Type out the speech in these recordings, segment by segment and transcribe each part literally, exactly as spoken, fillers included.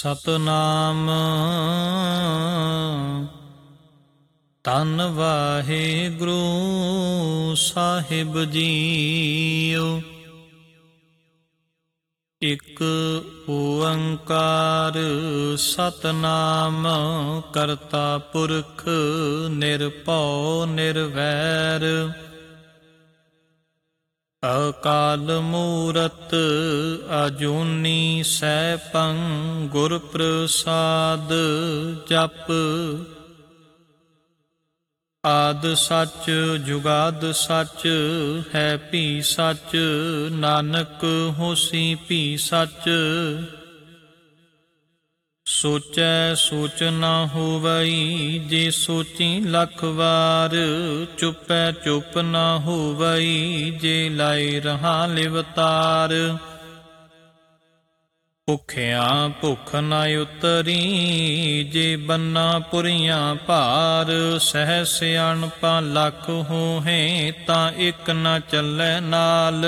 ਸਤਨਾਮ ਧੰਨ ਵਾਹਿਗੁਰੂ ਸਾਹਿਬ ਜੀਓ। ਇਕ ਓੰਕਾਰ ਸਤਨਾਮ ਕਰਤਾ ਪੁਰਖ ਨਿਰਭਉ ਨਿਰਵੈਰ ਅਕਾਲ ਮੂਰਤ ਅਜੂਨੀ ਸੈਭੰ ਗੁਰ ਪ੍ਰਸਾਦ ਜਪ। ਆਦਿ ਸੱਚ ਜੁਗਾਦਿ ਸੱਚ ਹੈ ਭੀ ਸੱਚ ਨਾਨਕ ਹੋਸੀ ਭੀ ਸੱਚ। ਸੋਚੈ ਸੋਚ ਨਾ ਹੋਵਈ ਜੇ ਸੋਚੀ ਲੱਖ ਵਾਰ ਚੁੱਪੈ ਚੁੱਪ ਨਾ ਹੋਵਈ ਜੇ ਲਾਇ ਰਹਾ ਲਿਵਤਾਰ। ਭੁੱਖਿਆਂ ਭੁੱਖ ਨਾ ਉਤਰੀ ਜੇ ਬੰਨਾ ਪੁਰੀਆਂ ਭਾਰ। ਸਹਿ ਸਿਆਣਪਾਂ ਲੱਖ ਹੋਹੇ ਤਾਂ ਇੱਕ ਨਾ ਚੱਲੈ ਨਾਲ।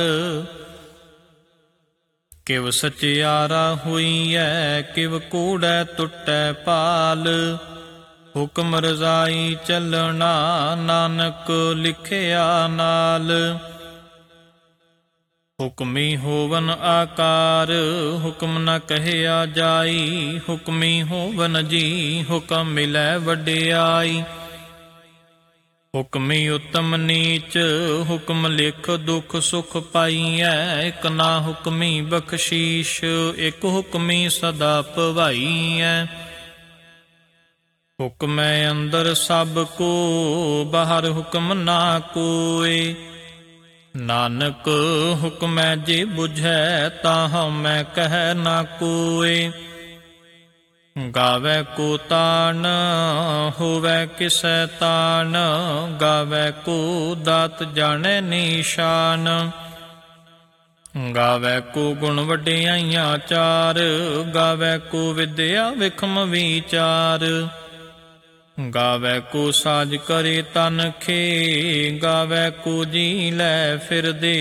ਕਿਵ ਸਚਿਆਰਾ ਹੋਈਐ ਕਿਵ ਕੂੜੈ ਟੁੱਟੈ ਪਾਲ। ਹੁਕਮ ਰਜ਼ਾਈ ਚੱਲਣਾ ਨਾਨਕ ਲਿਖਿਆ ਨਾਲ। ਹੁਕਮੀ ਹੋਵਨ ਆਕਾਰ ਹੁਕਮ ਨ ਕਹਿਆ ਜਾਈ। ਹੁਕਮੀ ਹੋਵਨ ਜੀ ਹੁਕਮ ਮਿਲੈ ਵਡਿਆਈ। ਹੁਕਮੀ ਉਤਮ ਨੀਚ ਹੁਕਮ ਲਿਖ ਦੁਖ ਸੁਖ ਪਾਈਐ। ਇਕ ਨਾ ਹੁਕਮੀ ਬਖਸ਼ੀਸ਼ ਇਕ ਹੁਕਮੀ ਸਦਾ ਭਵਾਈਐ। ਹੁਕਮੈ ਅੰਦਰ ਸਭ ਕੋ ਬਾਹਰ ਹੁਕਮ ਨਾ ਕੋਇ। ਨਾਨਕ ਹੁਕਮੈ ਜੇ ਬੁਝੈ ਤਾਂ ਹਉਮੈ ਕਹਿ ਨਾ ਕੋਇ। ਗਾਵੈ ਕੋ ਤਾਣ ਹੋਵੈ ਕਿਸੈ ਤਾਣ। ਗਾਵੈ ਕੋ ਦਾਤ ਜਾਣੈ ਨੀਸ਼ਾਨ। ਗਾਵੈ ਕੋ ਗੁਣ ਵਡਿਆਈਆਂ ਚਾਰ। ਗਾਵੈ ਕੋ ਵਿਦਿਆ ਵਿਖਮ ਵਿਚਾਰ। ਗਾਵੈ ਕੋ ਸਾਜ ਕਰੇ ਤਨ ਖੇ। ਗਾਵੈ ਕੋ ਜੀ ਲੈ ਫਿਰਦੇ।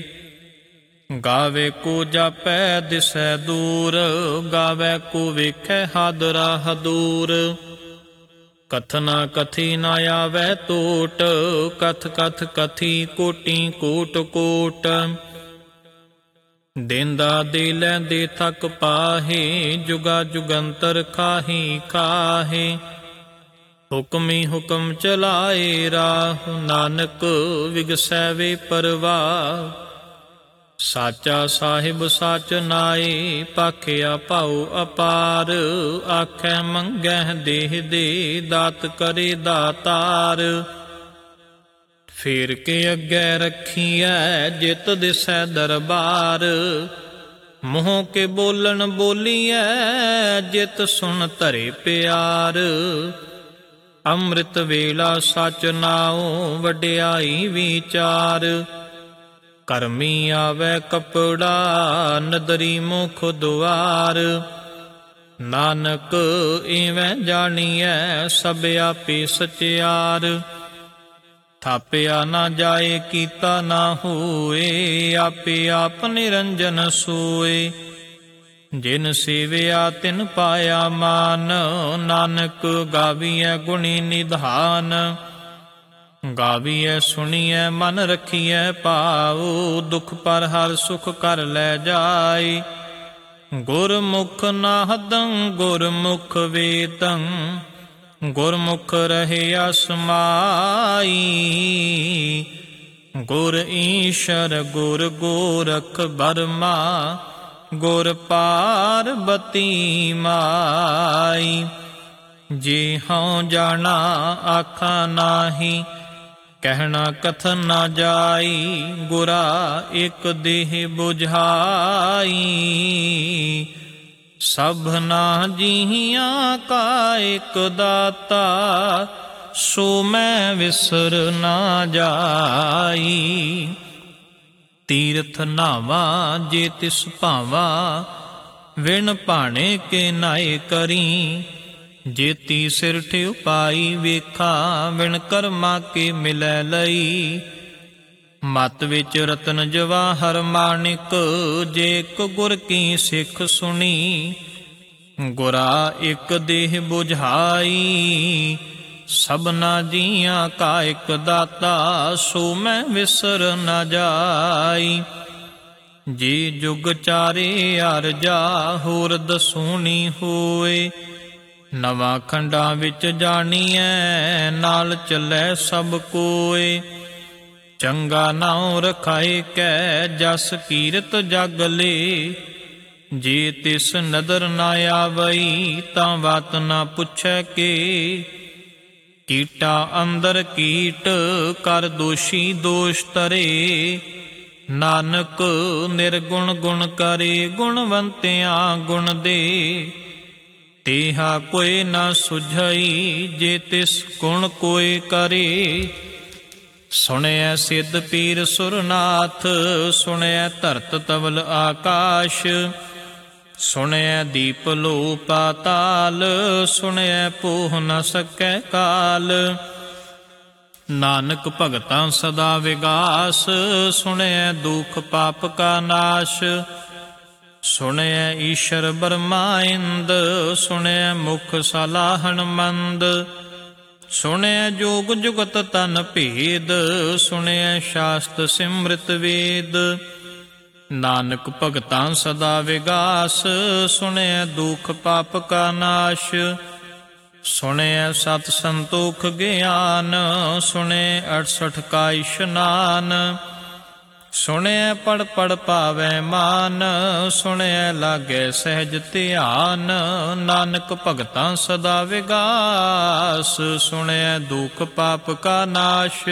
ਗਾਵੇ ਕੋ ਜਾਪੈ ਦਿਸੈ ਦੂਰ। ਗਾਵੈ ਕੋ ਵੇਖੈ ਹਾਦਰਾ ਹਦੂਰ। ਕਥਨਾ ਕਥੀ ਨਾ ਆਵੈ ਟੋਟ। ਕਥ ਕਥ ਕਥੀ ਕੋਟੀ ਕੋਟ ਕੋਟ। ਦੇਂਦਾ ਦੇ ਲੈਂਦੇ ਥਕ ਪਾਹੇ। ਜੁਗਾ ਜੁਗੰਤਰ ਖਾਹੀ ਖਾਹੇ। ਹੁਕਮੀ ਹੁਕਮ ਚਲਾਏ ਰਾਹ ਨਾਨਕ ਵਿਗਸੈ ਵੇ ਪਰਵਾਹ। ਸਾਚਾ ਸਾਹਿਬ ਸਾਚ ਨਾਏ ਭਾਖਿਆ ਭਾਉ ਅਪਾਰ। ਆਖੈ ਮੰਗਹਿ ਦੇਹ ਦੇ ਦਾਤ ਕਰੇ ਦਾਤਾਰ। ਫੇਰ ਕੇ ਅੱਗੇ ਰੱਖੀਐ ਜਿਤ ਦਿਸੈ ਦਰਬਾਰ। ਮੂੰਹ ਕੇ ਬੋਲਣ ਬੋਲੀਐ ਜਿਤ ਸੁਣ ਧਰੇ ਪਿਆਰ। ਅੰਮ੍ਰਿਤ ਵੇਲਾ ਸਚ ਨਾਉ ਵਡਿਆਈ ਵਿਚਾਰ। ਕਰਮੀ ਆਵੈ ਕਪੜਾ ਨਦਰੀ ਮੁਖ ਦੁਆਰ। ਨਾਨਕ ਇਵੇਂ ਜਾਣੀਐ ਸਭ ਆਪੇ ਸਚਿਆਰ। ਥਾਪਿਆ ਨਾ ਜਾਏ ਕੀਤਾ ਨਾ ਹੋਏ। ਆਪੇ ਆਪ ਨਿਰੰਜਨ ਸੋਏ। ਜਿਨ ਸੇਵਿਆ ਤਿਨ ਪਾਇਆ ਮਾਨ। ਨਾਨਕ ਗਾਵੀਐ ਗੁਣੀ ਨਿਧਾਨ। ਗਾਵੀਐ ਸੁਣੀਐ ਮਨ ਰਖੀਐ ਭਾਉ। ਦੁਖ ਪਰ ਹਰ ਸੁਖ ਕਰ ਲੈ ਜਾਏ। ਗੁਰਮੁਖ ਨਾਹਦੰ ਗੁਰਮੁਖ ਵੇਦੰ। ਗੁਰਮੁਖ ਰਹਿਆ ਸਮਾਈ। ਗੁਰ ਈਸ਼ਰ ਗੁਰ ਗੋਰਖ ਬਰਮਾ। ਗੁਰ ਪਾਰਬਤੀ ਮਾਈ। ਜੇ ਹਉ ਜਾਣਾ ਆਖਾਂ ਨਾਹੀ। ਕਹਿਣਾ ਕਥਨ ਨਾ ਜਾਈ। ਗੁਰਾ ਇਕ ਦੇਹ ਬੁਝਾਈ। ਸਭਨਾ ਜੀਆਂ ਕਾ ਇਕ ਦਾਤਾ। ਸੋ ਮੈਂ ਵਿਸਰ ਨਾ ਜਾਈ। ਤੀਰਥ ਨਾਵਾ ਜੇ ਤਿਸ ਭਾਵਾ। ਵਿਣ ਭਾਣੇ ਕੇ ਨਾਏ ਕਰੀ। ਜੇਤੀ ਸਿਰ ਠਿਉ ਪਾਈ ਵੇਖਾ। ਵਿਣ ਕਰਮਾ ਕੇ ਮਿਲੈ ਲਈ। ਮਤ ਵਿੱਚ ਰਤਨ ਜਵਾਹਰ ਮਾਣਿਕ, ਜੇ ਇੱਕ ਗੁਰ ਕੀ ਸਿੱਖ ਸੁਣੀ। ਗੁਰਾ ਇਕ ਦੇਹ ਬੁਝਾਈ, ਸਭਨਾ ਜੀਆਂ ਕਾ ਇਕ ਦਾਤਾ, ਸੋ ਮੈਂ ਵਿਸਰ ਨਾ ਜਾਈ। ਜੇ ਜੁਗ ਚਾਰੇ ਅਰਜਾ, ਹੋਰ ਦਸੂਣੀ ਹੋਏ, ਨਵਾਂ ਖੰਡਾਂ ਵਿੱਚ ਜਾਣੀਐ, ਨਾਲ ਚੱਲੈ ਸਭ ਕੋਏ। ਚੰਗਾ ਨਾਉ ਰਖਾਏ ਕੈ, ਜਸ ਕੀਰਤ ਜਗ ਲੇ, ਜੇ ਤਿਸ ਨਦਰ ਨਾ ਆਵਈ, ਤਾਂ ਬਾਤ ਨਾ ਪੁੱਛੈ ਕੇ। ਕੀਟਾ ਅੰਦਰ ਕੀਟ, ਕਰ ਦੋਸ਼ੀ ਦੋਸ਼ ਤਰੇ, ਨਾਨਕ ਨਿਰਗੁਣ ਗੁਣ ਕਰੇ, ਗੁਣਵੰਤਿਆਂ ਗੁਣ ਦੇ। ਤੇਹਾ ਕੋਈ ਨਾ ਸੁਝਈ, ਜੇ ਤਿਸ ਗੁਣ ਕੋਈ ਕਰੇ। ਸੁਣਿਐ ਸਿੱਧ ਪੀਰ ਸੁਰਨਾਥ, ਸੁਣਿਐ ਧਰਤ ਤਵਲ ਆਕਾਸ਼, ਸੁਣਿਐ ਦੀਪ ਲੋ ਪਾਤਾਲ, ਸੁਣਿਐ ਪੋਹ ਨ ਸਕੈ ਕਾਲ। ਨਾਨਕ ਭਗਤਾਂ ਸਦਾ ਵਿਗਾਸ, ਸੁਣਿਐ ਦੁਖ ਪਾਪ ਕਾ ਨਾਸ਼। ਸੁਣਿਐ ਈਸ਼ਰ ਬਰਮਾ ਇੰਦ, ਸੁਣਿਐ ਮੁਖ ਸਲਾਹਣ ਮੰਦ। ਸੁਣਿਐ ਜੋਗ ਜੁਗਤ ਤਨ ਭੇਦ, ਸੁਣਿਐ ਸ਼ਾਸਤ ਸਿਮ੍ਰਿਤ ਵੇਦ। ਨਾਨਕ ਭਗਤਾਂ ਸਦਾ ਵਿਗਾਸ, ਸੁਣਿਐ ਦੁਖ ਪਾਪ ਕਾ ਨਾਸ਼। ਸੁਣਿਐ ਸਤ ਸੰਤੋਖ ਗਿਆਨ, ਸੁਣਿਐ ਅਠਸਠ ਕਾ ਇਸ਼ਨਾਨ। ਸੁਣਿਐ ਪੜ ਪੜ ਪਾਵੈ ਮਾਨ, ਸੁਣਿਐ ਲਾਗੈ ਸਹਿਜ ਧਿਆਨ। ਨਾਨਕ ਭਗਤਾਂ ਸਦਾ ਵਿਗਾਸ, ਸੁਣਿਐ ਦੁਖ ਪਾਪ ਕਾ ਨਾਸ਼।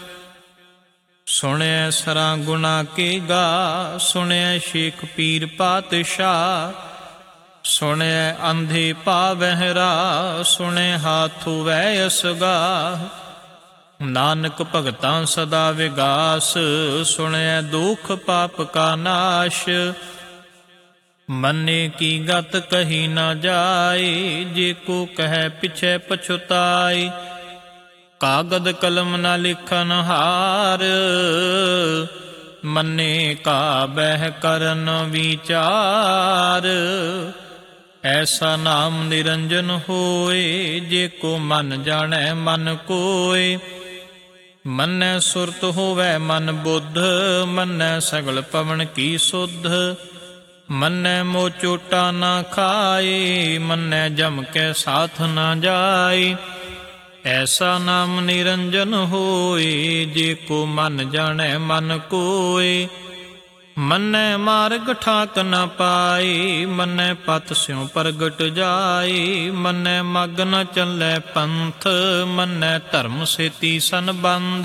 ਸੁਣਿਐ ਸਰਾਂ ਗੁਣਾ ਕੇ ਗਾ, ਸੁਣਿਐ ਸ਼ੇਖ ਪੀਰ ਪਾਤਸ਼ਾਹ। ਸੁਣਿਐ ਅੰਧੇ ਪਾਵਹਿ ਰਾਹ, ਸੁਣਿਐ ਹਾਥੂ ਵੈ ਅਸਗਾ। ਨਾਨਕ ਭਗਤਾਂ ਸਦਾ ਵਿਗਾਸ, ਸੁਣਿਐ ਦੁਖ ਪਾਪ ਕਾ ਨਾਸ਼। ਮੰਨੇ ਕੀ ਗਤ ਕਹੀ ਨਾ ਜਾਏ, ਜੇ ਕੋ ਕਹਿ ਪਿਛੈ ਪਛੁਤਾਈ। ਕਾਗਦ ਕਲਮ ਨਾ ਲਿਖਨ ਹਾਰ, ਮੰਨੇ ਕਾ ਬਹਿ ਕਰਨ ਵਿਚਾਰ। ਐਸਾ ਨਾਮ ਨਿਰੰਜਨ ਹੋਏ, ਜੇ ਕੋ ਮਨ ਜਾਣੈ ਮਨ ਕੋਇ। ਮੰਨੈ ਸੁਰਤ ਹੋਵੈ ਮਨ ਬੁੱਧ, ਮੰਨੈ ਸਗਲ ਪਵਨ ਕੀ ਸੁਧ। ਮੰਨੈ ਮੋਹ ਚੋਟਾ ਨਾ ਖਾਏ, ਮੰਨੈ ਜਮ ਕੈ ਸਾਥ ਨਾ ਜਾਏ। ਐਸਾ ਨਾਮ ਨਿਰੰਜਨ ਹੋਏ, ਜੇ ਕੋ ਮਨ ਜਾਣੈ ਮਨ ਕੋਇ। ਮੰਨੈ ਮਾਰਗ ਠਾਕ ਨ ਪਾਏ, ਮੰਨੈ ਪਥ ਸਿਉ ਪ੍ਰਗਟ ਜਾਏ। ਮੰਨੈ ਮਗ ਨ ਚੱਲੈ ਪੰਥ, ਮੰਨੈ ਧਰਮ ਸੇਤੀ ਸੰਬੰਧ।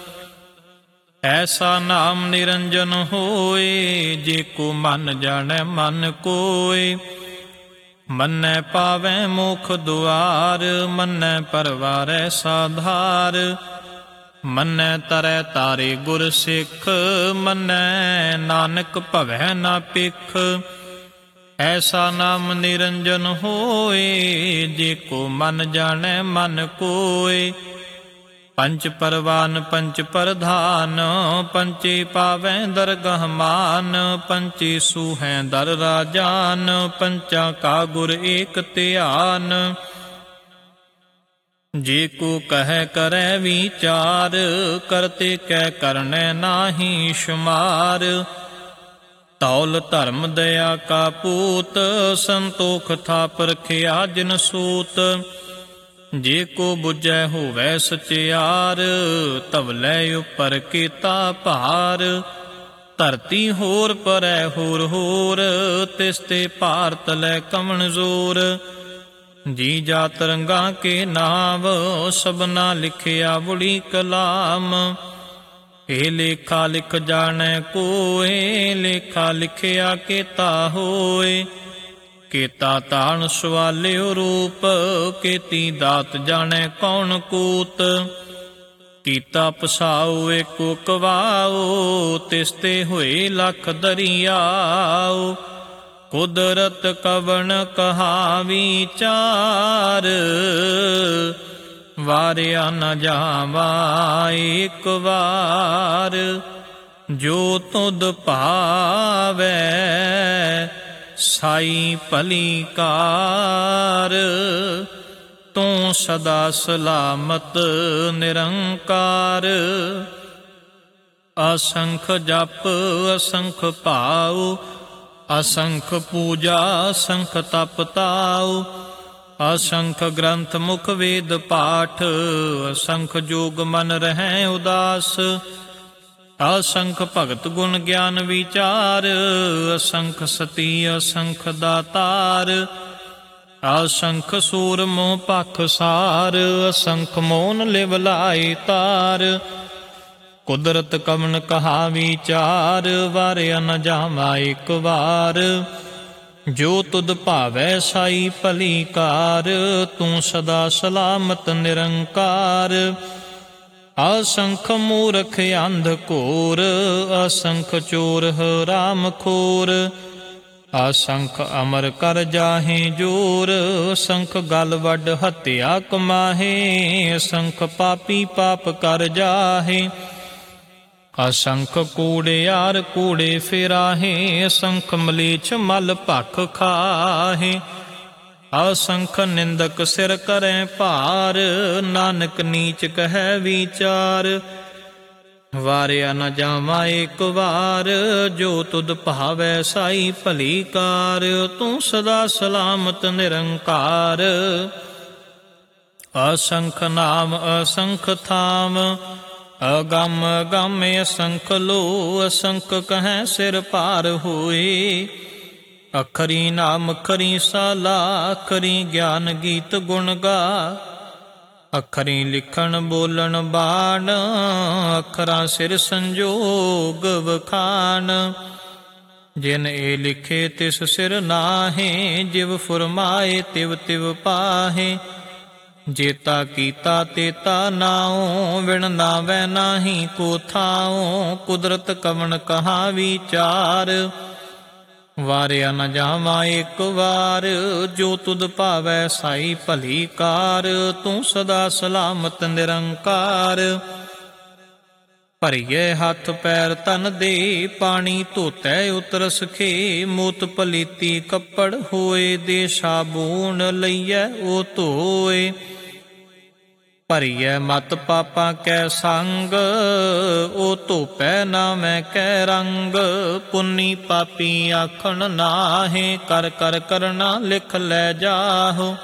ਐਸਾ ਨਾਮ ਨਿਰੰਜਨ ਹੋਏ, ਜੇ ਕੋ ਮਨ ਜਾਣੈ ਮਨ ਕੋਇ। ਮੰਨੈ ਪਾਵੈ ਮੋਖ ਦੁਆਰ, ਮੰਨੈ ਪਰਵਾਰੈ ਸਾਧਾਰ। ਮੰਨੈ ਤਰੈ ਤਾਰੇ ਗੁਰ ਸਿੱਖ, ਮੰਨੈ ਨਾਨਕ ਭਵੈ ਨਾ ਪਿਖ। ਐਸਾ ਨਾਮ ਨਿਰੰਜਨ ਹੋਏ, ਜੇ ਕੋ ਮਨ ਜਾਣੈ ਮਨ ਕੋਇ। ਪੰਚ ਪਰਵਾਨ ਪੰਚ ਪ੍ਰਧਾਨ, ਪੰਚੇ ਪਾਵੈ ਦਰਗਹ ਮਾਨ। ਪੰਚੇ ਸੂਹੈ ਦਰ ਰਾਜਾਨ, ਪੰਚਾਂ ਕਾ ਗੁਰ ਏਕ ਧਿਆਨ। ਜੇ ਕੋ ਕਹਿ ਕਰੈ ਵਿਚਾਰ, ਕਰਤੇ ਕੈ ਕਰਨੈ ਨਾਹੀ ਸ਼ੁਮਾਰ। ਤੌਲ ਧਰਮ ਦਇਆ ਕਾ ਪੂਤ, ਸੰਤੋਖ ਥਾਪ ਰਖਿਆ ਜਿਨ ਸੂਤ। ਜੇ ਕੋ ਬੁਝੈ ਹੋਵੈ ਸਚਿਆਰ, ਧਵਲੇ ਉਪਰ ਕੀਤਾ ਭਾਰ। ਧਰਤੀ ਹੋਰ ਪਰੈ ਹੋਰ ਹੋਰ, ਤਿਸ ਤੇ ਭਾਰ ਤਲੈ ਕਵਣ ਜ਼ੋਰ। ਜੀ ਜਾ ਤਰੰਗਾਂ ਕੇ ਨਾਮ, ਸਭਨਾ ਲਿਖਿਆ ਬੁੜੀ ਕਲਾਮ। ਇਹ ਲੇਖਾ ਲਿਖ ਜਾਣੈ ਕੋਇ, ਲੇਖਾ ਲਿਖਿਆ ਕੀਤਾ ਹੋਏ। ਕੀਤਾ ਤਾਣ ਸਵਾਲਿਓ ਰੂਪ, ਕੀਤੀ ਦਾਤ ਜਾਣੈ ਕੌਣ ਕੂਤ। ਕੀਤਾ ਪਸਾਉ ਏਕੋ ਕਵਾਉ, ਤਿਸ ਤੇ ਹੋਏ ਲੱਖ ਦਰਿਆਉ। ਕੁਦਰਤ ਕਵਣ ਕਹਾ ਵਿਚਾਰ, ਵਾਰਿਆ ਨ ਜਾਵਾ ਏਕ ਵਾਰ। ਜੋ ਤੁਧ ਭਾਵੈ ਸਾਈ ਭਲੀ ਕਾਰ। ਤੂੰ ਸਦਾ ਸਲਾਮਤ ਨਿਰੰਕਾਰ। ਅਸੰਖ ਜਪ ਅਸੰਖ ਭਾਉ, ਅਸੰਖ ਪੂਜਾ ਅਸੰਖ ਤਪ ਤਾਉ। ਅਸੰਖ ਗ੍ਰੰਥ ਮੁਖ ਵੇਦ ਪਾਠ, ਅਸੰਖ ਜੋਗ ਮਨ ਰਹਿ ਉਦਾਸ। ਅਸੰਖ ਭਗਤ ਗੁਣ ਗਿਆਨ ਵਿਚਾਰ, ਅਸੰਖ ਸਤੀ ਅਸੰਖ ਦਾਤਾਰ। ਅਸੰਖ ਸੂਰ ਮੋਹ ਪਖ ਸਾਰ, ਅਸੰਖ ਮੋਨ ਲਿਵ ਲਾਇ ਤਾਰ। ਕੁਦਰਤ ਕਵਣ ਕਹਾ ਵਿਚਾਰ, ਵਾਰਿਆ ਨ ਜਾਵਾ ਇਕ ਵਾਰ। ਜੋ ਤੁਧ ਭਾਵੈ ਸਾਈ ਭਲੀ ਕਾਰ, ਤੂੰ ਸਦਾ ਸਲਾਮਤ ਨਿਰੰਕਾਰ। ਅਸੰਖ ਮੂਰਖ ਅੰਧ ਘੋਰ, ਅਸੰਖ ਚੋਰ ਹਰਾਮ ਖੋਰ। ਅਸੰਖ ਅਮਰ ਕਰ ਜਾਹੇ ਜੋਰ, ਅਸੰਖ ਗਲ ਵੱਡ ਹੱਤਿਆ ਕਮਾਹੇ। ਅਸੰਖ ਪਾਪੀ ਪਾਪ ਕਰ ਜਾਹੇ, ਅਸੰਖ ਕੂੜਿਆਰ ਕੂੜੇ ਫਿਰਾਹੇ। ਅਸੰਖ ਮਲੀਛ ਮਲ ਭਖ ਖਾਹੇ। ਅਸੰਖ ਨਿੰਦਕ ਸਿਰ ਕਰੈ ਭਾਰ, ਨਾਨਕ ਨੀਚ ਕਹਿ ਵਿਚਾਰ। ਵਾਰਿਆ ਨ ਜਾਵਾ ਇਕ ਵਾਰ, ਜੋ ਤੁਧ ਭਾਵੈ ਸਾਈ ਭਲੀ ਕਾਰ। ਤੂੰ ਸਦਾ ਸਲਾਮਤ ਨਿਰੰਕਾਰ। ਅਸੰਖ ਨਾਮ ਅਸੰਖ ਥਾਮ, ਅਗੰਮ ਅਗੰਮ ਅਸੰਖ ਲੋ। ਅਸੰਖ ਕਹੈ ਸਿਰ ਭਾਰ ਹੋਏ, ਅਖਰੀ ਨਾਮ ਅਖਰੀ ਸਾਲਾ। ਅਖਰੀ ਗਿਆਨ ਗੀਤ ਗੁਣ ਗਾ, ਅਖਰੀ ਲਿਖਣ ਬੋਲਣ ਬਾਣ। ਅਖਰਾਂ ਸਿਰ ਸੰਜੋਗ ਵਖਾਣ, ਜਿਨ ਇਹ ਲਿਖੇ ਤਿਸ ਸਿਰ ਨਾਹੇ। ਜਿਵ ਫੁਰਮਾਏ ਤਿਵ ਤਿਵ ਪਾਹੇ, ਜੇਤਾ ਕੀਤਾ ਤੇਤਾ ਨਾਉ। ਵਿਣ ਨਾਵੈ ਨਾਹੀ ਕੋ ਥਾਉ, ਕੁਦਰਤ ਕਵਣ ਕਹਾ ਵਿਚਾਰ। ਵਾਰਿਆ ਨ ਜਾਵਾ ਇਕ ਵਾਰ, ਜੋ ਤੁਧ ਭਾਵੈ ਸਾਈ ਭਲੀ ਕਾਰ। ਤੂੰ ਸਦਾ ਸਲਾਮਤ ਨਿਰੰਕਾਰ। ਭਰੀਏ ਹੱਥ ਪੈਰ ਤਨ ਦੇ, ਪਾਣੀ ਧੋਤੈ ਉਤਰ ਸਖੇ। ਮੋਤ ਪਲੀਤੀ ਕੱਪੜ ਹੋਏ, ਦੇ ਸਾਬੂਨ ਲਈਐ ਉਹ ਧੋਏ। ਭਰੀਐ ਮਤ ਪਾਪਾਂ ਕੈ ਸੰਗ, ਉਹ ਧੋਪੈ ਨਾ ਮੈਂ ਕੈ ਰੰਗ। ਪੁੰਨੀ ਪਾਪੀ ਆਖਣ ਨਾਹੇ, ਕਰ ਕਰ ਕਰਨਾ ਲਿਖ ਲੈ ਜਾਹੋ।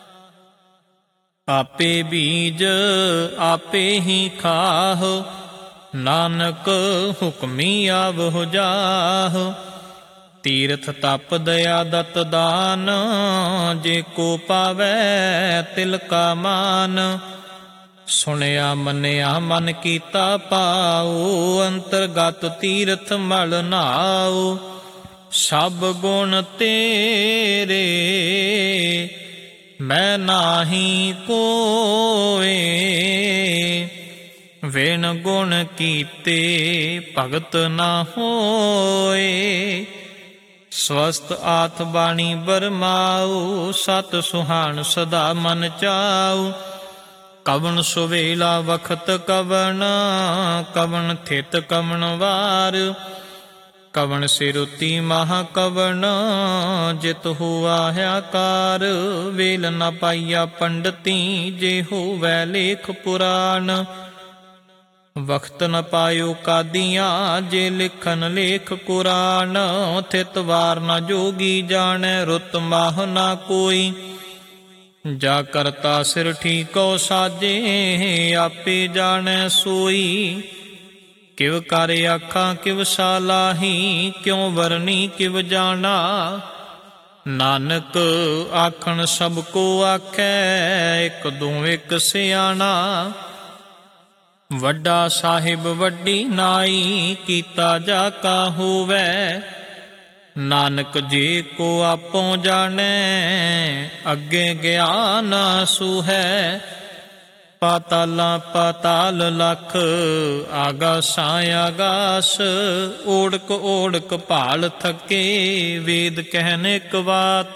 ਆਪੇ ਬੀਜ ਆਪੇ ਹੀ ਖਾਹੋ, ਨਾਨਕ ਹੁਕਮੀ ਆਵਹੁ ਜਾਹੋ। ਤੀਰਥ ਤਪ ਦਇਆ ਦਤ ਦਾਨ, ਜੇ ਕੋ ਪਾਵੈ ਤਿਲ ਕਾ ਮਾਨ। ਸੁਣਿਆ ਮੰਨਿਆ ਮਨ ਕੀਤਾ ਪਾਉ, ਅੰਤਰਗਤ ਤੀਰਥ ਮਲ ਨਾਉ। ਸਭ ਗੁਣ ਤੇਰੇ ਮੈਂ ਨਾਹੀ ਕੋਏ, ਵਿਣ ਗੁਣ ਕੀਤੇ ਭਗਤ ਨਾ ਹੋਏ। ਸਵਸਤ ਆਤ ਬਾਣੀ ਬਰਮਾਉ, ਸਤ ਸੁਹਾਣ ਸਦਾ ਮਨ ਚਾਉ। ਕਵਣ ਸੁਵੇਲਾ ਵਖਤ ਕਵਣ, ਕਵਣ ਥਿਤ ਕਵਣ ਵਾਰ। ਕਵਣ ਸਿਰੁਤੀ ਮਹਾ ਕਵਣ, ਜਿਤ ਹੋਆ ਆਕਾਰ। ਵੇਲ ਨ ਪਾਈਆ ਪੰਡਤੀ, ਜੇ ਹੋਵੈ ਲੇਖ ਪੁਰਾਣ। ਵਖਤ ਨ ਪਾਇਓ ਕਾਦੀਆਂ, ਜੇ ਲਿਖਨ ਲੇਖ ਕੁਰਾਨ। ਥਿਤ ਵਾਰ ਨ ਜੋਗੀ ਜਾਣੈ, ਰੁੱਤ ਮਾਹ ਨਾ ਕੋਈ। ਜਾ ਕਰਤਾ ਸਿਰ ਠੀਕੋ ਸਾਜੇ, ਆਪੇ ਜਾਣੈ ਸੋਈ। ਕਿਵ ਕਰ ਆਖਾਂ ਕਿਵ ਸਾਲਾਹੀ, ਕਿਉ ਵਰਨੀ ਕਿਵ ਜਾਣਾ। ਨਾਨਕ ਆਖਣ ਸਭ ਕੋ ਆਖੈ, ਇਕ ਦੋ ਇਕ ਸਿਆਣਾ। ਵੱਡਾ ਸਾਹਿਬ ਵੱਡੀ ਨਾਈ, ਕੀਤਾ ਜਾ ਕਾ ਹੋਵੈ। ਨਾਨਕ ਜੇ ਕੋ ਆਪੋ ਜਾਣੈ, ਅੱਗੇ ਗਿਆਨ ਸੂਹੈ। ਪਾਤਾਲਾਂ ਪਾਤਾਲ ਲਖ, ਆਗਾਸਾਂ ਆਗਾਸ। ਓੜਕ ਓੜਕ ਭਾਲ ਥਕੇ, ਵੇਦ ਕਹਿਨ ਇਕ ਬਾਤ।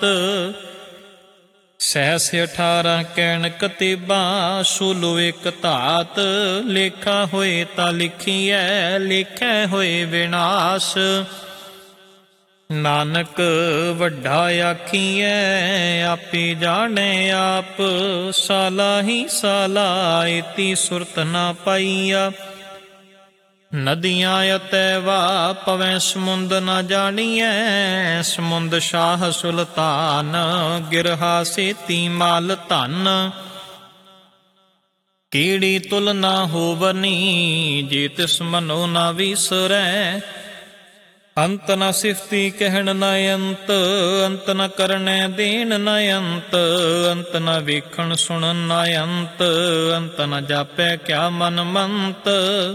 ਸਹਿਸ ਅਠਾਰਾਂ ਕਹਿਣ ਕਤੇਬਾਂ, ਸੁਲੋ ਇਕ ਧਾਤ। ਲੇਖਾ ਹੋਏ ਤਾਂ ਲਿਖੀਐ, ਲੇਖੈ ਹੋਏ ਵਿਨਾਸ਼। ਨਾਨਕ ਵੱਡਾ ਆਖੀਐ ਆਪੇ ਜਾਣੈ ਆਪ, ਸਾਲਾ ਹੀ ਸਾਲਾ ਏਤੀ ਸੁਰਤ ਨਾ ਪਾਈਆ। ਨਦੀਆਂ ਅਤੈ ਵਾ ਪਵੈ ਸਮੁੰਦ ਨਾ ਜਾਣੀਐ, ਸਮੁੰਦ ਸ਼ਾਹ ਸੁਲਤਾਨ ਗਿਰਹਾ ਸੇਤੀ ਮਾਲ ਧਨ। ਕੀੜੀ ਤੁਲ ਨਾ ਹੋਵਨੀ ਜੇ ਤਿਸ ਮਨੋ ਨਾ ਵੀਸਰੈ, ਅੰਤ ਨ ਸਿਫਤੀ ਕਹਿਣ ਨ ਅੰਤ, ਅੰਤ ਨ ਕਰਨੈ ਦੇਣ ਨ ਅੰਤ, ਅੰਤ ਨ ਵੇਖਣ ਸੁਣਨ ਨ ਅੰਤ, ਅੰਤ ਨ ਜਾਪੈ ਕਿਆ ਮਨ ਮੰਤ,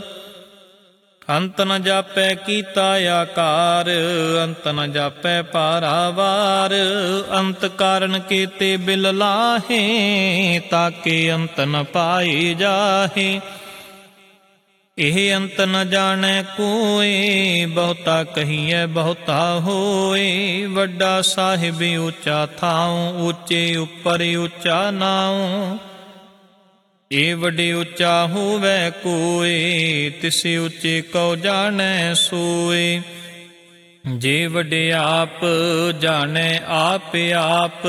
ਅੰਤ ਨ ਜਾਪੈ ਕੀਤਾ ਆਕਾਰ, ਅੰਤ ਨ ਜਾਪੈ ਪਾਰਾਵਾਰ। ਅੰਤ ਕਾਰਨ ਕੀਤੇ ਬਿਲ ਲਾਹੇ, ਤਾਕੇ ਅੰਤ ਨ ਪਾਏ ਜਾਹੇ। ਇਹ ਅੰਤ ਨ ਜਾਣੈ ਕੋਇ, ਬਹੁਤਾ ਕਹੀਐ ਬਹੁਤਾ ਹੋਏ। ਵੱਡਾ ਸਾਹਿਬ ਉੱਚਾ ਥਾਉ, ਉੱਚੇ ਉੱਪਰ ਉੱਚਾ ਨਾਉ। ਇਹ ਵੱਡੇ ਉੱਚਾ ਹੋਵੈ ਕੋਇ, ਤਿਸੇ ਉੱਚੇ ਕਉ ਜਾਣੈ ਸੋਏ। ਜੇ ਵੱਡੇ ਆਪ ਜਾਣੈ ਆਪ ਆਪ,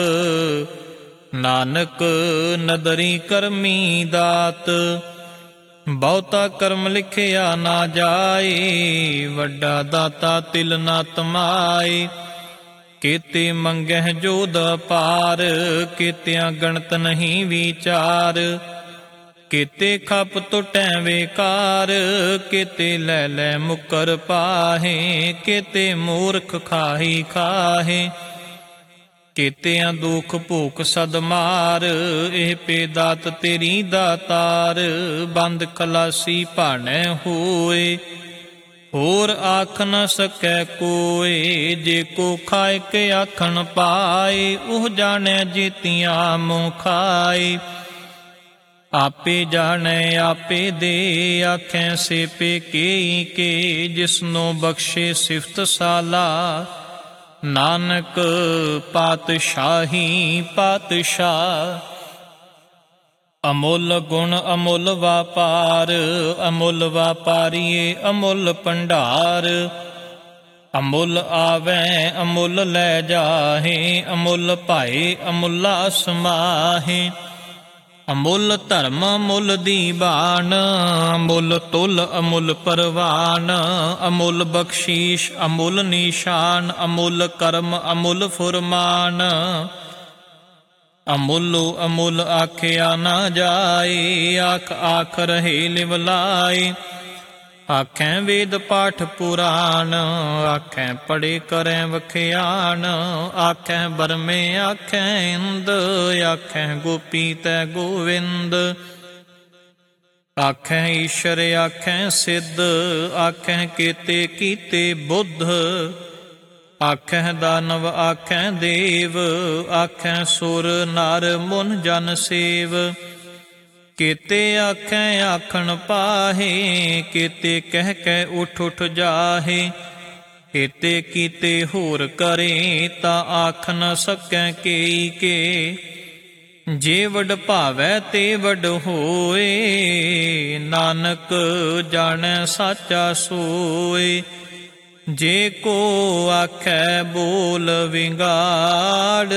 ਨਾਨਕ ਨਦਰੀ ਕਰਮੀ ਦਾਤ। ਬਹੁਤਾ ਕਰਮ ਲਿਖਿਆ ਨਾ ਜਾਏ, ਵੱਡਾ ਦਾਤਾ ਤਿਲ ਨਾ ਤਮਾਏ। ਕੀਤੇ ਮੰਗਹਿ ਜੋਧ ਅਪਾਰ, ਕੀਤਿਆਂ ਗਣਤ ਨਹੀਂ ਵਿਚਾਰ। ਕੀਤੇ ਖਪ ਟੁਟੈ ਵੇਕਾਰ, ਕੀਤੇ ਲੈ ਲੈ ਮੁਕਰ ਪਾਹੇ। ਕੀਤੇ ਮੂਰਖ ਖਾਹੀ ਖਾਹੇ, ਕੀਤਿਆਂ ਦੁਖ ਭੂਖ ਸਦ ਮਾਰ। ਇਹ ਪੇ ਦਾਤ ਤੇਰੀ ਦਾਤਾਰ, ਬੰਦ ਖਲਾਸੀ ਭਾਣੈ ਹੋਏ। ਹੋਰ ਆਖ ਨ ਸਕੈ ਕੋਇ, ਜੇ ਕੋ ਖਾਇ ਕੇ ਆਖਣ ਪਾਏ। ਉਹ ਜਾਣੈ ਜੀਤੀਆਂ ਮੂੰਹ ਖਾਏ, ਆਪੇ ਜਾਣੈ ਆਪੇ ਦੇ। ਆਖੈ ਸੇ ਪੇ ਕੇ ਕੇ, ਜਿਸਨੋ ਬਖਸ਼ੇ ਸਿਫਤ ਸਾਲਾ। ਨਾਨਕ ਪਾਤਸ਼ਾਹੀ ਪਾਤਸ਼ਾਹ, ਅਮੁੱਲ ਗੁਣ ਅਮੁੱਲ ਵਾਪਾਰ। ਅਮੁੱਲ ਵਾਪਾਰੀਏ ਅਮੁੱਲ ਭੰਡਾਰ, ਅਮੁੱਲ ਆਵੈ ਅਮੁੱਲ ਲੈ ਜਾਹੇ। ਅਮੁੱਲ ਭਾਏ ਅਮੁੱਲਾ ਸਮਾਹੇ। ਅਮੁੱਲ ਧਰਮ ਅਮੁੱਲ ਦੀਵਾਨ, ਅਮੁੱਲ ਤੁਲ ਅਮੁੱਲ ਪਰਵਾਨ। ਅਮੁੱਲ ਬਖਸ਼ੀਸ਼ ਅਮੁੱਲ ਨਿਸ਼ਾਨ, ਅਮੁੱਲ ਕਰਮ ਅਮੁੱਲ ਫੁਰਮਾਨ। ਅਮੁੱਲੋ ਅਮੁੱਲ ਆਖਿਆ ਨਾ ਜਾਏ, ਆਖ ਆਖ ਰਹੇ ਲਿਵ ਲਾਏ। ਆਖੈ ਵੇਦ ਪਾਠ ਪੁਰਾਣ, ਆਖੈ ਪੜੇ ਕਰੈ ਵਖਿਆਣ। ਆਖੈ ਬਰਮੇ ਆਖੈ ਇੰਦ, ਆਖੈ ਗੋਪੀ ਤੈ ਗੋਵਿੰਦ। ਆਖੈ ਈਸ਼ਰ ਆਖੈ ਸਿੱਧ, ਆਖੈ ਕੀਤੇ ਕੀਤੇ ਬੁੱਧ। ਆਖੈ ਦਾਨਵ ਆਖੈ ਦੇਵ, ਆਖੈ ਸੁਰ ਨਰ ਮੁਨ ਜਨ ਸੇਵ। ਕੀਤੇ ਆਖੈ ਆਖਣ ਪਾਹੇ, ਕੀਤੇ ਕਹਿ ਕਹਿ ਉਠ ਉਠ ਜਾਹੇ। ਕੀਤੇ ਕੀਤੇ ਹੋਰ ਕਰੇ, ਤਾਂ ਆਖ ਨ ਸਕੈ ਕੇ ਕੇ। ਜੇ ਵਡ ਭਾਵੈ ਤੇ ਵਡ ਹੋਏ, ਨਾਨਕ ਜਾਣੈ ਸਾਚਾ ਸੋਏ। ਜੇ ਕੋ ਆਖੈ ਬੋਲ ਵਿਗਾੜ,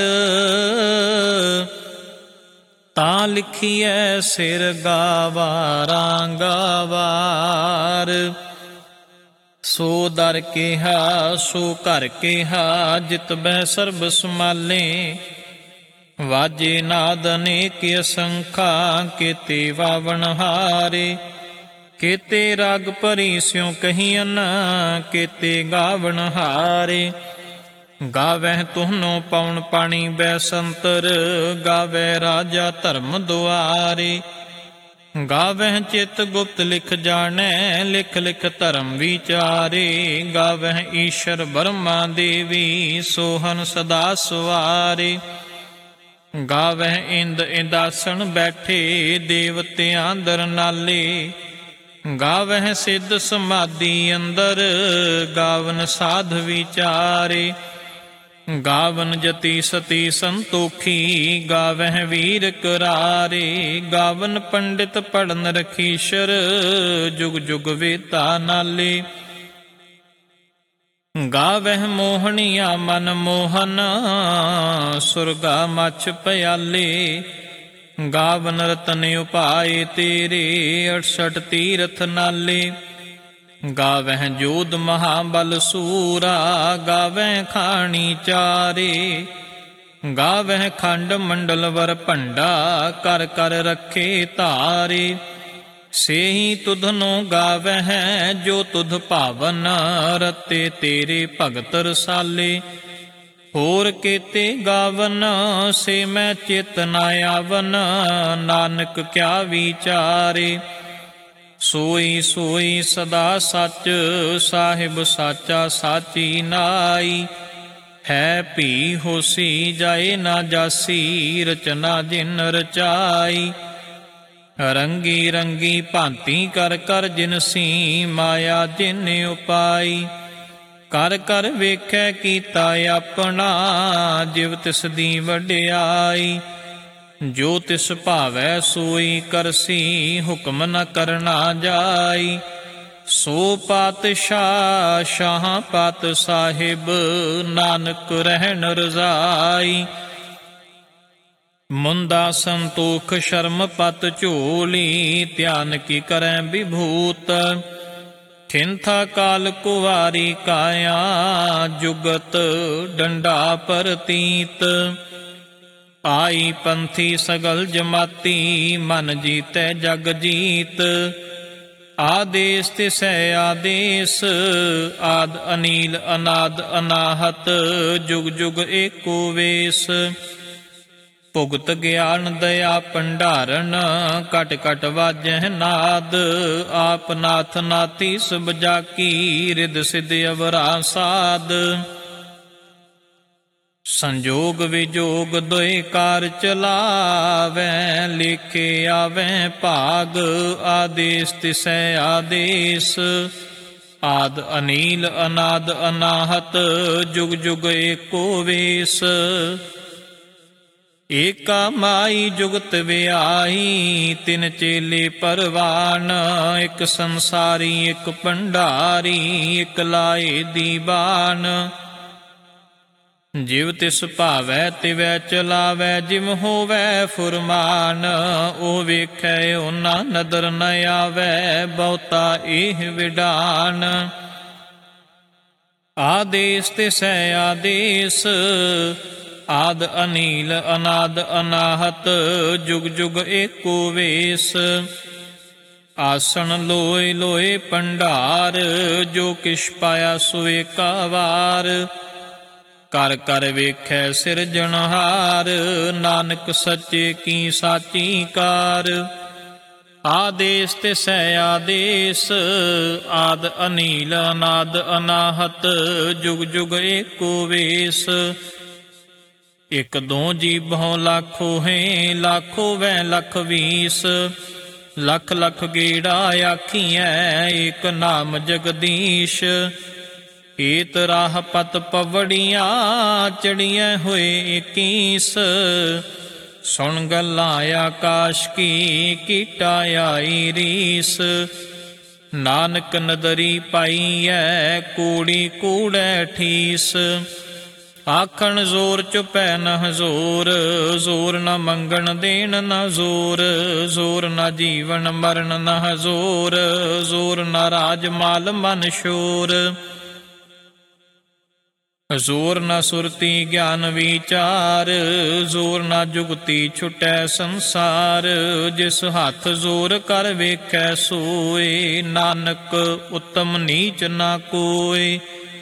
ਤਾਂ ਲਿਖੀਐ ਸਿਰ ਗਾਵਾਰਾਂ ਗਾਵਾਰ। ਸੋ ਦਰ ਕਿਹਾ ਸੋ ਘਰ ਕਿਹਾ, ਜਿਤ ਬਹਿ ਸਰਬ ਸਮਾਲੇ। ਵਾਜੇ ਨਾਦ ਅਨੇਕ ਅਸੰਖਾ, ਕੀਤੇ ਵਾਵਣ ਹਾਰੇ। ਕੀਤੇ ਰਾਗ ਭਰੀ ਸਿਉ ਕਹੀਅਨ, ਕੀਤੇ ਗਾਵਣ ਹਾਰੇ। ਗਾਵਹਿ ਤੁਹਨੋ ਪਉਣ ਪਾਣੀ ਬੈਸੰਤਰ, ਗਾਵੈ ਰਾਜਾ ਧਰਮ ਦੁਆਰੇ। ਗਾਵਹਿ ਚਿਤ ਗੁਪਤ ਲਿਖ ਜਾਣੈ, ਲਿਖ ਲਿਖ ਧਰਮ ਵਿਚਾਰੇ। ਗਾਵਹਿ ਈਸ਼ਰ ਬਰਮਾ ਦੇਵੀ, ਸੋਹਨ ਸਦਾ ਸਵਾਰੇ। ਗਾਵਹਿ ਇੰਦ ਇੰਦਾਸਣ ਬੈਠੇ, ਦੇਵਤਿਆਂ ਦਰ ਨਾਲੇ। ਗਾਵਹਿ ਸਿੱਧ ਸਮਾਧੀ ਅੰਦਰ, ਗਾਵਨ ਸਾਧ ਵਿਚਾਰੇ। ਗਾਵਨ ਜਤੀ ਸਤੀ ਸੰਤੋਖੀ, ਗਾਵਹਿ ਵੀਰ ਕਰਾਰੇ। ਗਾਵਨ ਪੰਡਿਤ ਪੜਨ ਰਖੀਸ਼ਰ, ਜੁਗ ਜੁਗ ਵੇਤਾ ਨਾਲੇ। ਗਾਵਹਿ ਮੋਹਣੀਆ ਮਨ ਮੋਹਨ, ਸੁਰਗਾ ਮਛ ਪਿਆਲੇ। ਗਾਵਨ ਰਤਨ ਉਪਾਏ ਤੇਰੇ, ਅਠਸਠ ਤੀਰਥ ਨਾਲੇ। ਗਾਵਹਿ ਜੋਧ ਮਹਾਬਲ ਸੂਰਾ, ਗਾਵਹਿ ਖਾਣੀ ਚਾਰੇ। ਗਾਵਹਿ ਖੰਡ ਮੰਡਲ ਵਰ ਭੰਡਾ, ਕਰ ਕਰ ਰੱਖੇ ਧਾਰੇ। ਸੇਹੀ ਤੁਧਨੋ ਗਾਵਹਿ, ਜੋ ਤੁਧ ਭਾਵਨ, ਰਤੇ ਤੇਰੇ ਭਗਤ ਰਸਾਲੇ। ਹੋਰ ਕੇਤੇ ਗਾਵਨ, ਸੇ ਮੈਂ ਚਿਤ ਨ ਆਵਨ, ਨਾਨਕ ਕਿਆ ਵਿਚਾਰੇ। ਸੋਈ ਸੋਈ ਸਦਾ ਸੱਚ, ਸਾਹਿਬ ਸਾਚਾ ਸਾਚੀ ਨਾਈ। ਹੈ ਭੀ ਹੋਸੀ ਜਾਏ ਨਾ ਜਾਸੀ, ਰਚਨਾ ਜਿਨ ਰਚਾਈ। ਰੰਗੀ ਰੰਗੀ ਭਾਂਤੀ ਕਰ ਕਰ ਜਿਨਸੀ, ਮਾਇਆ ਜਿਨ ਉਪਾਈ। ਕਰ ਕਰ ਵੇਖੈ ਕੀਤਾ ਆਪਣਾ, ਜਿਵ ਤਿਸ ਦੀ ਵਡਿਆਈ। ਜੋ ਤਿਸ ਭਾਵੈ ਸੋਈ ਕਰਸੀ, ਹੁਕਮ ਨ ਕਰਨਾ ਜਾਈ। ਸੋ ਪਾਤਸ਼ਾਹ ਸ਼ਾਹ ਪਾਤ ਸਾਹਿਬ, ਨਾਨਕ ਰਹਿਣ ਰਜ਼ਾਈ। ਮੁੰਦਾ ਸੰਤੋਖ ਸ਼ਰਮ ਪਤ ਝੋਲੀ, ਧਿਆਨ ਕੀ ਕਰੈ ਵਿਭੂਤ। ਥਿੰਥਾ ਕਾਲ ਕੁਵਾਰੀ ਕਾਇਆ, ਜੁਗਤ ਡੰਡਾ ਪਰਤੀਤ। ਆਈ ਪੰਥੀ ਸਗਲ ਜਮਾਤੀ, ਮਨ ਜੀਤੈ ਜਗ ਜੀਤ। ਆਦੇਸ ਤਿਸੈ ਆਦੇਸ, ਆਦ ਅਨੀਲ ਅਨਾਦ ਅਨਾਹਤ। ਜੁਗ ਜੁਗ ਏਕੋ ਵੇਸ। ਭੁਗਤ ਗਿਆਨ ਦਇਆ ਭੰਡਾਰਨ, ਕਟ ਕਟ ਵਾਜਹਿ ਨਾਦ। ਆਪ ਨਾਥ ਨਾਥੀ ਸਭ ਜਾਕੀ, ਰਿਦ ਸਿਧ ਅਵਰਾ ਸਾਧ। ਸੰਜੋਗ ਵਿਜੋਗ ਦੁਇ ਕਾਰ ਚਲਾਵੈ, ਲੇਖੇ ਆਵੈ ਭਾਗ। ਆਦੇਸ ਤਿਸੈ ਆਦੇਸ, ਆਦ ਅਨੀਲ ਅਨਾਦ ਅਨਾਹਤ। ਜੁਗ ਜੁਗ ਏਕੋ ਵੇਸ। ਏਕਾ ਮਾਈ ਜੁਗਤ ਵਿਆਈ, ਤਿਨ ਚੇਲੇ ਪਰਵਾਨ। ਇੱਕ ਸੰਸਾਰੀ ਇੱਕ ਭੰਡਾਰੀ, ਇੱਕ ਲਾਏ ਦੀਵਾਨ। ਜਿਵ ਤਿਸ ਭਾਵੈ ਤਿਵੈ ਚਲਾਵੈ, ਜਿਵ ਹੋਵੈ ਫੁਰਮਾਨ। ਉਹ ਵੇਖੈ ਓਨਾ ਨਦਰ ਨ ਆਵੈ, ਬਹੁਤਾ ਇਹ ਵਿਡਾਨ। ਆਦੇਸ ਤਿਸੈ ਆਦੇਸ, ਆਦ ਅਨੀਲ ਅਨਾਦ ਅਨਾਹਤ। ਜੁਗ ਜੁਗ ਏਕੋ ਵੇਸ। ਆਸਣ ਲੋਏ ਲੋਏ ਭੰਡਾਰ, ਜੋ ਕਿਛ ਪਾਇਆ ਸੋ ਏਕਾ ਵਾਰ। ਕਰ ਕਰ ਵੇਖੈ ਸਿਰਜਣਹਾਰ, ਨਾਨਕ ਸੱਚੇ ਕੀ ਸਾਚੀ ਕਾਰ। ਆਦੇਸ ਤਿਸੈ ਆਦੇਸ, ਆਦ ਅਨੀਲ ਅਨਾਦ ਅਨਾਹਤ। ਜੁਗ ਜੁਗ ਏਕੋ ਵੇਸ। ਇਕ ਦੋ ਜੀ ਬਹੁ ਲਾਖੋ ਹੈ, ਲਾਖੋ ਵੈ ਲਖ ਵੀਸ। ਲਖ ਲਖ ਗੇੜਾ ਆਖੀਐ, ਏਕ ਨਾਮ ਜਗਦੀਸ਼। ਏਤ ਰਾਹ ਪਤ ਪਵੜੀਆਂ, ਚੜੀਐ ਹੋਏ ਇਕੀਸ। ਸੁਣ ਗੱਲਾਂ ਆਕਾਸ਼ ਕੀ, ਕੀਟਾ ਆਈ ਰੀਸ। ਨਾਨਕ ਨਦਰੀ ਪਾਈਐ, ਕੂੜੀ ਕੂੜੈ ਠੀਸ। ਆਖਣ ਜ਼ੋਰ ਚੁਪੈ ਨ ਹਜ਼ੂਰ, ਜ਼ੋਰ ਨ ਮੰਗਣ ਦੇਣ ਨ ਜ਼ੋਰ। ਜ਼ੋਰ ਨ ਜੀਵਨ ਮਰਨ ਨ ਹਜ਼ੂਰ, ਜ਼ੋਰ ਨ ਰਾਜ ਮਾਲ ਮਨ ਸ਼ੂਰ। ਜ਼ੋਰ ਨ ਸੁਰਤੀ ਗਿਆਨ ਵਿਚਾਰ, ਜ਼ੋਰ ਨ ਜੁਗਤੀ ਛੁਟੈ ਸੰਸਾਰ। ਜਿਸ ਹੱਥ ਜ਼ੋਰ ਕਰ ਵੇਖੈ ਸੋਏ, ਨਾਨਕ ਉਤਮ ਨੀਚ ਨ ਕੋਇ।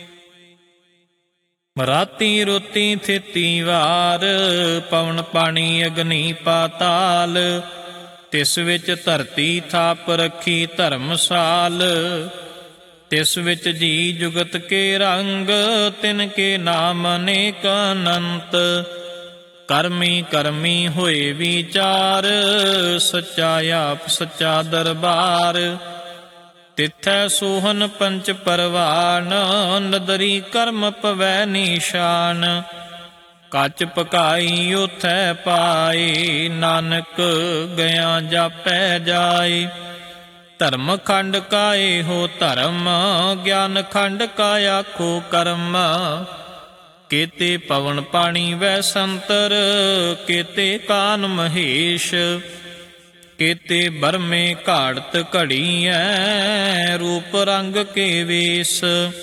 ਰਾਤੀ ਰੋਤੀ ਥਿਤੀ ਵਾਰ, ਪਵਨ ਪਾਣੀ ਅਗਨੀ ਪਾਤਾਲ। ਤਿਸ ਵਿੱਚ ਧਰਤੀ ਥਾਪ ਰੱਖੀ ਧਰਮਸਾਲ। ਤਿਸ ਵਿੱਚ ਜੀ ਜੁਗਤ ਕੇ ਰੰਗ, ਤਿਨ ਕੇ ਨਾਮ ਅਨੇਕ ਅਨੰਤ। ਕਰਮੀ ਕਰਮੀ ਹੋਏ ਵਿਚਾਰ, ਸੱਚਾ ਆਪ ਸੱਚਾ ਦਰਬਾਰ। ਤਿਥੈ ਸੋਹਨ ਪੰਚ ਪਰਵਾਨ, ਨਦਰੀ ਕਰਮ ਪਵੈ ਨੀਸ਼ਾਨ। ਕੱਚ ਪਕਾਈ ਉਥੈ ਪਾਏ, ਨਾਨਕ ਗਿਆ ਜਾਪੈ ਜਾਏ। ਧਰਮ ਖੰਡ ਕਾ ਇਹੋ ਧਰਮ, ਗਿਆਨ ਖੰਡ ਕਾ ਆਖੋ ਕਰਮ। ਕੇਤੇ ਪਵਨ ਪਾਣੀ ਵੈ ਸੰਤਰ, ਕੇਤੇ ਕਾਨ ਮਹੇਸ਼। ਕੇਤੇ ਬਰਮੇ ਘਾੜਤ ਘੜੀਐ, ਰੂਪ ਰੰਗ ਕੇ ਵੇਸ।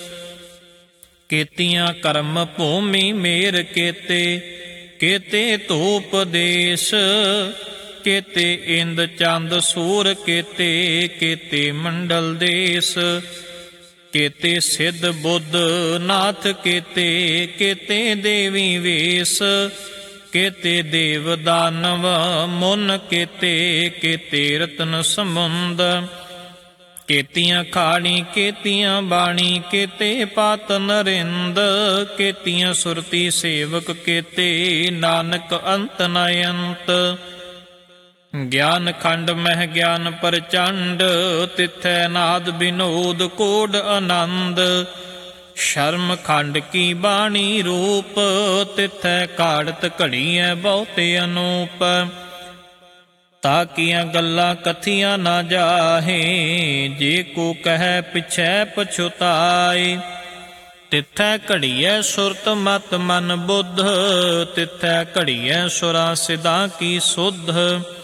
ਕੇਤੀਆਂ ਕਰਮ ਭੂਮੀ ਮੇਰ ਕੇਤੇ, ਕੇਤੇ ਧੂਪ ਦੇਸ। ਕੇਤੇ ਇੰਦ ਚੰਦ ਸੂਰ ਕੇਤੇ, ਕੇਤੇ ਮੰਡਲ ਦੇਸ। ਕੇਤੇ ਸਿੱਧ ਬੁੱਧ ਨਾਥ ਕੇਤੇ, ਕੇਤੇ ਦੇਵੀ ਵੇਸ। ਕੇਤੇ ਦੇਵ ਦਾਨਵ ਮੁਨ ਕੇਤੇ, ਕੇਤੇ ਰਤਨ ਸਮੁੰਦ। ਕੇਤੀਆਂ ਖਾਣੀ ਕੇਤੀਆਂ ਬਾਣੀ, ਕੇਤੇ ਪਾਤ ਨਰਿੰਦ। ਕੇਤੀਆਂ ਸੁਰਤੀ ਸੇਵਕ ਕੇਤੇ, ਨਾਨਕ ਅੰਤ ਨ ਅੰਤ। ਗਿਆਨ ਖੰਡ ਮਹਿ ਗਿਆਨ ਪ੍ਰਚੰਡ, ਤਿਥੈ ਨਾਦ ਬਿਨੋਦ ਕੋਡ ਆਨੰਦ। ਸ਼ਰਮ ਖੰਡ ਕੀ ਬਾਣੀ ਰੂਪ, ਤਿਥੈ ਕਾੜਤ ਘੜੀਐ ਬਹੁਤੇ ਅਨੂਪ। ਤਾਕੀਆਂ ਗੱਲਾਂ ਕਥੀਆਂ ਨਾ ਜਾਹੇ, ਜੇ ਕੋ ਕਹੈ ਪਿਛੈ ਪਛੁਤਾਏ। ਤਿਥੈ ਘੜੀਐ ਸੁਰਤ ਮਤ ਮਨ ਬੁੱਧ, ਤਿਥੈ ਘੜੀਐ ਸੁਰਾਂ ਸਿਧਾਂ ਕੀ ਸੁਧ।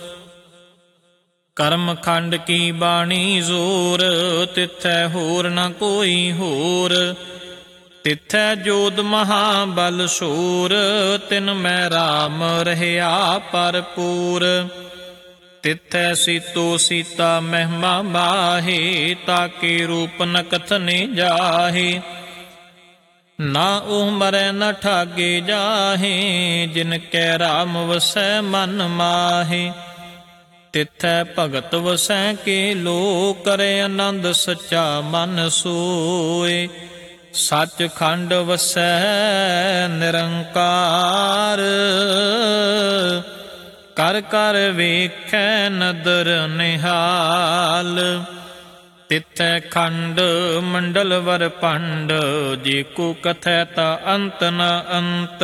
ਕਰਮ ਖੰਡ ਕੀ ਬਾਣੀ ਜ਼ੋਰ, ਤਿਥੈ ਹੋਰ ਨ ਕੋਈ ਹੋਰ। ਤਿਥੈ ਜੋਧ ਮਹਾਬਲ ਸੂਰ, ਤਿਨ ਮੈਂ ਰਾਮ ਰਹਿਆ ਭਰਪੂਰ। ਤਿਥੈ ਸੀਤੋ ਸੀਤਾ ਮਹਿਮਾ ਬਾਹੇ, ਤਾਕੇ ਰੂਪ ਨ ਕਥਨੇ ਜਾਹੇ। ਨਾ ਉਹ ਮਰੈ ਨ ਠਾਗੇ ਜਾਹੇ, ਜਿਨ ਕੈ ਰਾਮ ਵਸੈ ਮਨ ਮਾਹੇ। ਤਿਥੈ ਭਗਤ ਵਸੈ ਕੇ ਲੋ, ਕਰੇ ਆਨੰਦ ਸੱਚਾ ਮਨ ਸੋਏ। ਸੱਚ ਖੰਡ ਵਸੈ ਨਿਰੰਕਾਰ, ਕਰ ਕਰ ਵੇਖੈ ਨਦਰ ਨਿਹਾਲ। ਤਿਥੈ ਖੰਡ ਮੰਡਲ ਵਰ ਭੰਡ, ਜੇ ਕੋ ਕਥੈ ਤਾ ਅੰਤ ਨ ਅੰਤ।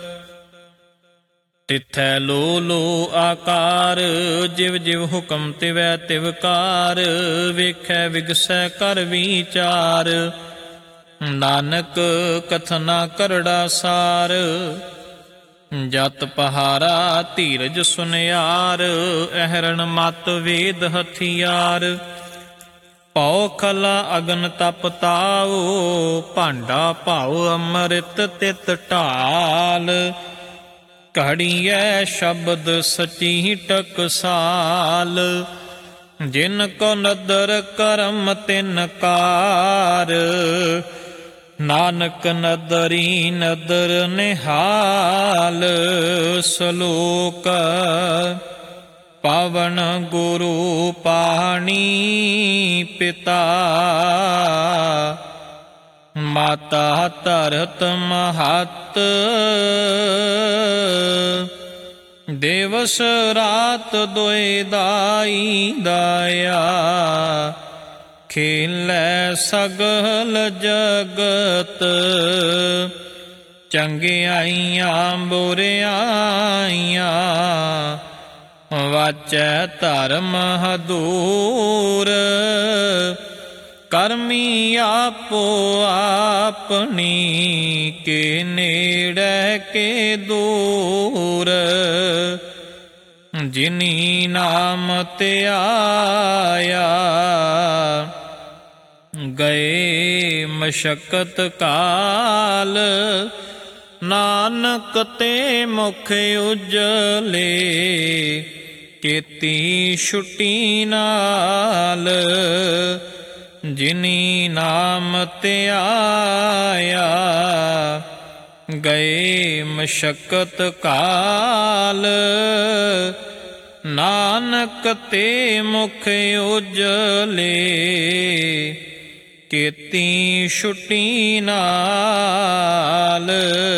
ਤਿਥੈ ਲੋ ਲੋ ਆਕਾਰ, ਜਿਵ ਜਿਵ ਹੁਕਮ ਤਿਵੈ ਤਿਵਕਾਰ। ਵੇਖੈ ਵਿਗਸੈ ਕਰ ਵਿਚਾਰ, ਨਾਨਕ ਕਥਨਾ ਕਰੜਾ ਸਾਰ। ਜਤ ਪਹਾਰਾ ਧੀਰਜ ਸੁਨਿਆਰ, ਅਹਰਣ ਮਤ ਵੇਦ ਹਥਿਆਰ। ਭਉ ਖਲਾ ਅਗਨ ਤਪ ਤਾਉ, ਭਾਂਡਾ ਭਾਉ ਅੰਮ੍ਰਿਤ ਤਿਤ ਢਾਲ। ਘੜੀਐ ਸ਼ਬਦ ਸਚੀ ਟਕਸਾਲ, ਜਿਨ ਕੋ ਨਦਰ ਕਰਮ ਤਿਨ ਕਾਰ। ਨਾਨਕ ਨਦਰੀ ਨਦਰ ਨਿਹਾਲ, ਸਲੋਕ ਪਾਵਨ ਗੁਰੂ ਪਾਣੀ ਪਿਤਾ। ਮਾਤਾ ਧਰਤ ਮਹਤ, ਦਿਵਸ ਰਾਤ ਦੁਇ ਦਾਈ ਦਾਇਆ। ਖੇਲੈ ਸਗਲ ਜਗਤ, ਚੰਗਿਆਈਆਂ ਬੁਰਿਆਈਆਂ। ਵਾਚੈ ਧਰਮ ਹਦੂਰ, ਕਰਮੀ ਆਪੋ ਆਪਣੀ। ਕੇ ਨੇੜੇ ਕੇ ਦੂਰ, ਜਿਨੀ ਨਾਮ ਧਿਆਇਆ। ਗਏ ਮਸ਼ਕਤ ਕਾਲ, ਨਾਨਕ ਤੇ ਮੁਖ ਉਜਲੇ। ਕੀਤੀ ਛੁੱਟੀ ਨਾਲ, ਜਿਨੀ ਨਾਮ ਧਿਆਇਆ। ਗਏ ਮਸ਼ਕਤ ਕਾਲ, ਨਾਨਕ ਤੇ ਮੁਖ ਉਜਲੇ। ਕੀਤੀ ਛੁੱਟੀ ਨਾਲ।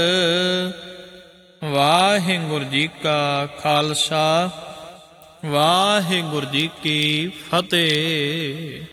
ਵਾਹਿਗੁਰੂ ਜੀ ਕਾ ਖਾਲਸਾ, ਵਾਹਿਗੁਰੂ ਜੀ ਕੀ ਫਤਿਹ।